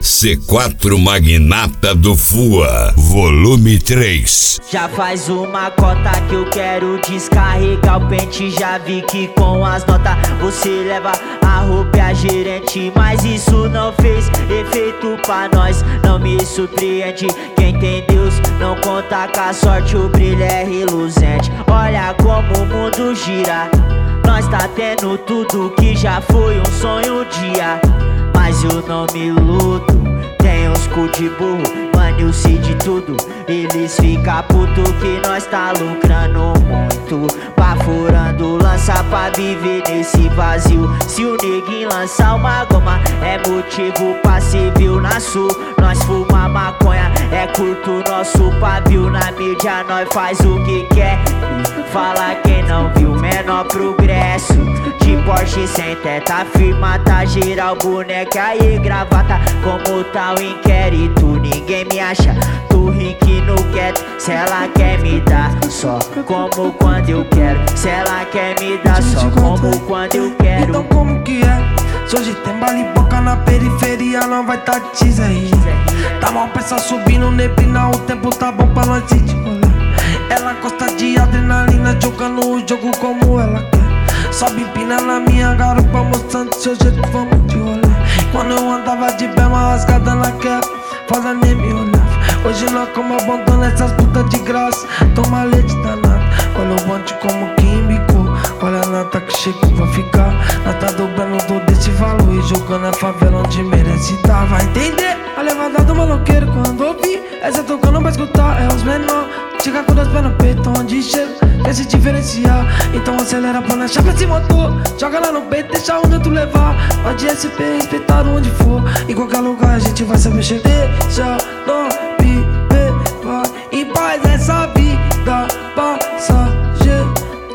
C4 Magnata do FUA, volume 3. Já faz uma cota que eu quero descarregar o pente. Já vi que com as notas você leva a roupa e a gerente, mas isso não fez efeito pra nós. Não me surpreende, quem tem Deus não conta com a sorte, o brilho é reluzente. Olha como o mundo gira, nós tá tendo tudo que já foi um sonho um dia. Mas eu não me iludo, tem uns cu de burro, mano, eu sei de tudo. Eles ficam puto que nós tá lucrando muito, baforando lança pra viver nesse vazio. Se o neguinho lançar uma goma, é motivo pra ser viu na sul. Nós fuma maconha, é curto nosso pavio. Na mídia nós faz o que quer e fala quem não viu menor progresso. De Porsche sem teta, firma, tá geral, boneca aí gravata. Como tá o inquérito, ninguém me acha. Tô rico no quieto, se ela quer me dar só como quando eu quero. Se ela quer me dar só como quando eu quero. Então como que é? Se hoje tem bala e boca na periferia, não vai tá teaser aí. Tá mal peça subindo, neblina, o tempo tá bom pra nós ir de rolê. Ela gosta de adrenalina, jogando o jogo como ela quer. Sobe empina na minha garupa, mostrando seu jeito, vamos de rolê. Quando eu andava de bema rasgada naquela, fala nem me olhava. Hoje nós como abandona essas putas de graça, toma leite danado. Olha o bonde como que embicou, olha a nata que chegou, vai ficar. Nós tá dobrando todo esse valor e jogando a favela onde merece dar. Vai entender a levada do maloqueiro quando ouvir essa tocando pra escutar, é os menor. Chega com 2 pés no peito, onde chega, quer se diferenciar. Então acelera pra na chapa esse motor, joga lá no peito, deixa onde tu levar. Pode SP, respeitar onde for, em qualquer lugar a gente vai saber chegar. Deixa nós viver, vai em paz essa vida passageira.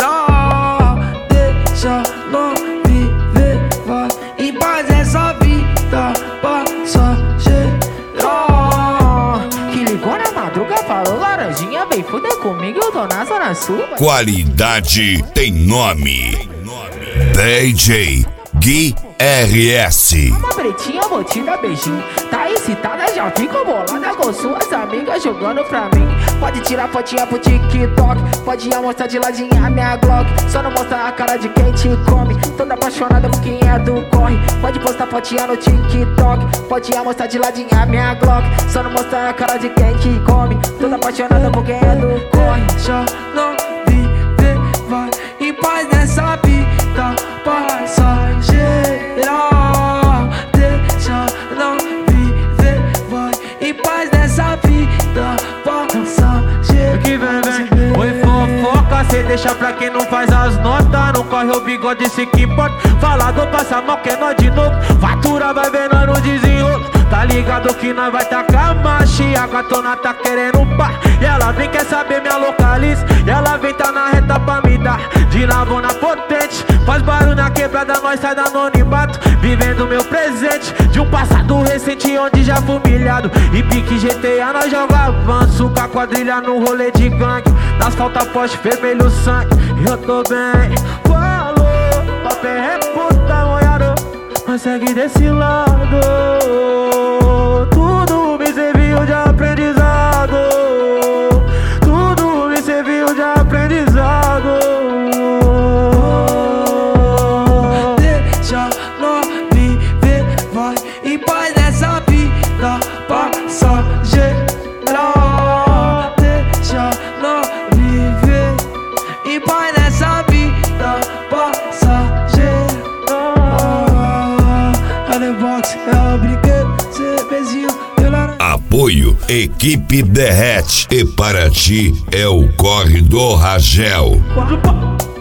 Deixa nós viver, vai em paz essa vida passageira. Que ligou na madruga, falou laranjinha, vem fuder comigo, eu tô na zona sul. Qualidade tem nome. DJ Gui RS. Uma pretinha, vou te dar beijinho. Tá excitada, já fica bolada com suas amigas jogando pra mim. Pode tirar fotinha pro TikTok, pode mostrar de ladinha minha Glock. Só não mostrar a cara de quem te come, toda apaixonada por quem é do corre. Pode postar fotinha no TikTok, pode mostrar de ladinha minha Glock. Só não mostrar a cara de quem te come, toda apaixonada por quem é do corre. Já não viver, vai em paz nessa vida passageira. Deixa não viver, vai em paz nessa vida passageira. Que vem, oi fofoca, cê deixa pra quem não faz as notas. Não corre o bigode, se que importa. Falador passa mal, que é nós de novo. Fatura vai ver nós no desenrolo. Tá ligado que nós vai tacar marcha. E a gatona tá querendo par. E ela vem, quer saber minha localiza. E ela vem, tá na reta pra me dar de lavona potente. Faz barulho na quebrada, nós sai da anonimato. Vivendo meu presente de um passado recente, onde já fui humilhado. E pique GTA nós joga avanço, com a quadrilha no rolê de gangue. Nas falta poste, vermelho sangue, e eu tô bem. Falou, papel é puta, moiado, mas segue desse lado. Tudo me serviu de aprendizado, tudo me serviu de aprendizado. Deixa nós viver, vai em paz nessa vida passageira. Deixa nós viver em paz nessa vida passageira. É The Box, é o brinquedo, cervezinho e laranja. Apoio Equipe Derrete. E para ti é o Corre do Ragel.